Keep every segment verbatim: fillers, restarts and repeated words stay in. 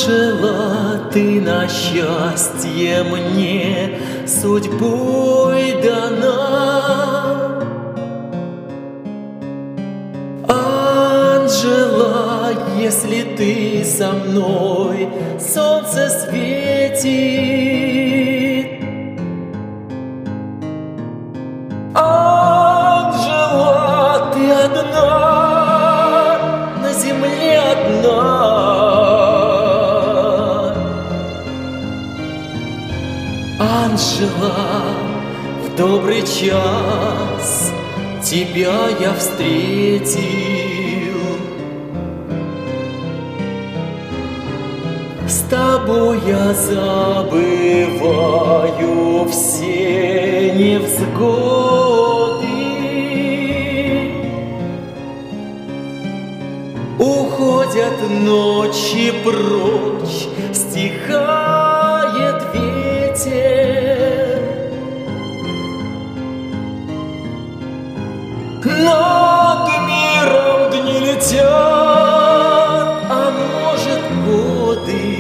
Анжела, ты на счастье мне судьбой дана. Анжела, если ты со мной, солнце светит. Анжела, ты одна, на земле одна. Анжела, в добрый час тебя я встретил. С тобой я забываю все невзгоды. Уходят ночи прочь, стихает ветер. Над миром дни летят, а может годы.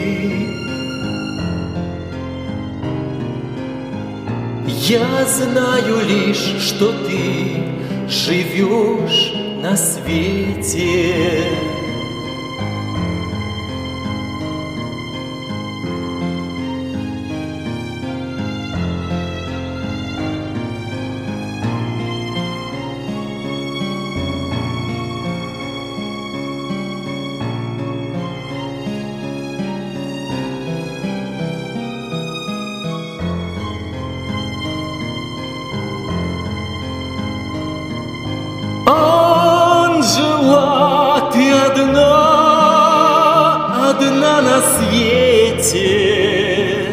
Я знаю лишь, что ты живешь на свете. Анжела, ты одна, одна на свете.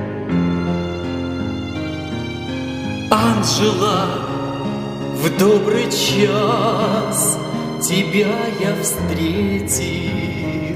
Анжела, в добрый час тебя я встретил.